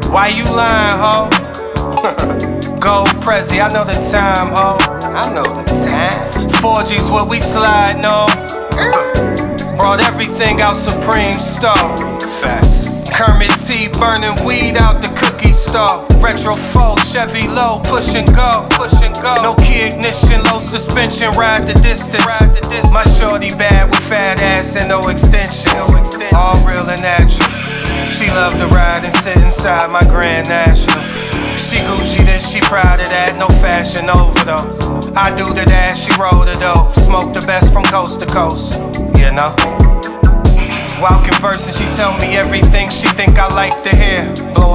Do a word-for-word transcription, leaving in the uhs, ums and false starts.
Why you lying, ho? Gold Prezi, I know the time, ho. I know the time. four G's what we sliding on. Brought everything out Supreme Store. Facts. Kermit T burning weed out the cookie store. Retro four, Chevy low, push and go, push and go. No key ignition, low suspension, ride the distance. Ride the distance. My shorty bad with fat ass and no extensions. No extensions. All real and natural. She love to ride and sit inside my Grand National. She Gucci this, she proud of that, no fashion over though. I do the dash, she roll the dope. Smoke the best from coast to coast, you know. While conversing, she tell me everything she think I like to hear. Blowing